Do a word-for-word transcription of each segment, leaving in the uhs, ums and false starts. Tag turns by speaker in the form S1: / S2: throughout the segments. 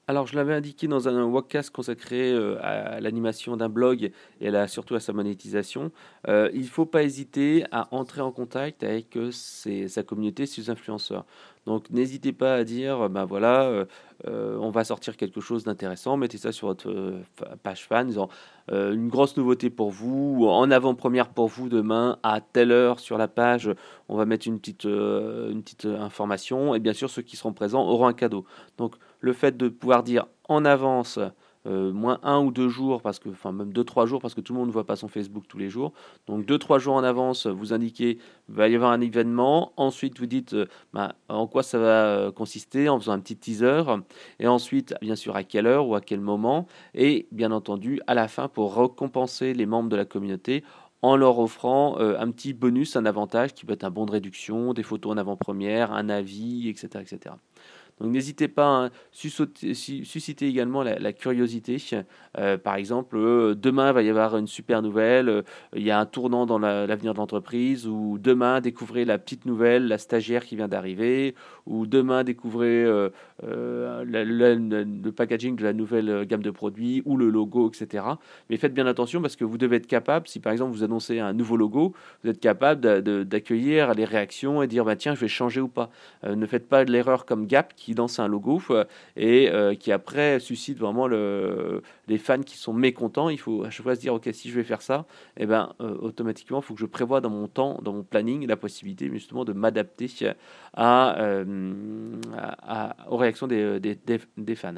S1: Alors, je l'avais indiqué dans un webcast consacré euh, à l'animation d'un blog et à la- surtout à sa monétisation. Euh, il ne faut pas hésiter à entrer en contact avec euh, ses- sa communauté, ses influenceurs. Donc, n'hésitez pas à dire, euh, ben voilà, euh, euh, on va sortir quelque chose d'intéressant, mettez ça sur votre euh, fa- page fan, disant euh, une grosse nouveauté pour vous, ou en avant-première pour vous demain à telle heure sur la page, on va mettre une petite, euh, une petite euh, information, et bien sûr, ceux qui seront présents auront un cadeau. Donc, le fait de pouvoir dire en avance, euh, moins un ou deux jours, parce que, enfin même deux, trois jours, parce que tout le monde ne voit pas son Facebook tous les jours. Donc deux, trois jours en avance, vous indiquez, il va y avoir un événement. Ensuite, vous dites euh, bah, en quoi ça va euh, consister, en faisant un petit teaser. Et ensuite, bien sûr, à quelle heure ou à quel moment. Et bien entendu, à la fin, pour récompenser les membres de la communauté, en leur offrant euh, un petit bonus, un avantage qui peut être un bon de réduction, des photos en avant-première, un avis, et cetera, et cetera. Donc n'hésitez pas à susauter- su- susciter également la, la curiosité. Euh, par exemple, euh, demain va y avoir une super nouvelle, euh, il y a un tournant dans la- l'avenir de l'entreprise, ou demain découvrez la petite nouvelle, la stagiaire qui vient d'arriver, ou demain découvrez euh, euh, la- la- la- le packaging de la nouvelle euh, gamme de produits, ou le logo, et cetera. Mais faites bien attention parce que vous devez être capable, si par exemple vous annoncez un nouveau logo, vous êtes capable de- de- d'accueillir les réactions et dire bah, tiens, je vais changer ou pas. Euh, ne faites pas de l'erreur comme Gap qui lance un logo euh, et euh, qui après suscite vraiment le, les fans qui sont mécontents. Il faut à chaque fois se dire ok, si je vais faire ça, et ben euh, automatiquement il faut que je prévoie dans mon temps, dans mon planning, la possibilité justement de m'adapter à, euh, à- à- aux réactions des, des, des- des fans.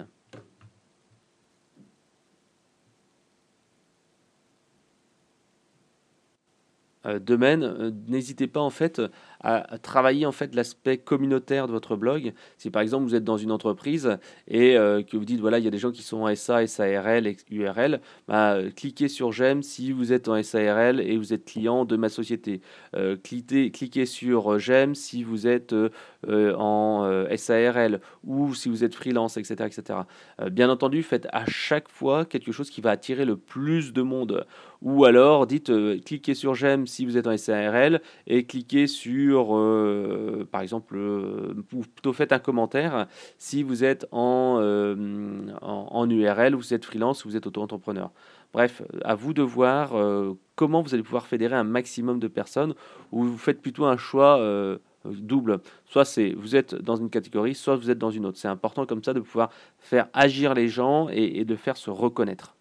S1: euh, domaine, euh, n'hésitez pas en fait à, à travailler en fait l'aspect communautaire de votre blog. Si par exemple vous êtes dans une entreprise et euh, que vous dites voilà il y a des gens qui sont en S A, S A R L, U R L, bah, euh, cliquez sur j'aime si vous êtes en S A R L et vous êtes client de ma société. Euh, cliquez, cliquez sur euh, j'aime si vous êtes euh, euh, en euh, S A R L ou si vous êtes freelance, et cetera, et cetera. Euh, bien entendu, faites à chaque fois quelque chose qui va attirer le plus de monde. Ou alors, dites, euh, cliquez sur j'aime si vous êtes en S A R L et cliquez sur, euh, par exemple, euh, ou plutôt faites un commentaire si vous êtes en, euh, en, en U R L, vous êtes freelance, ou vous êtes auto-entrepreneur. Bref, à vous de voir euh, comment vous allez pouvoir fédérer un maximum de personnes ou vous faites plutôt un choix euh, double. Soit c'est vous êtes dans une catégorie, soit vous êtes dans une autre. C'est important comme ça de pouvoir faire agir les gens et, et de faire se reconnaître.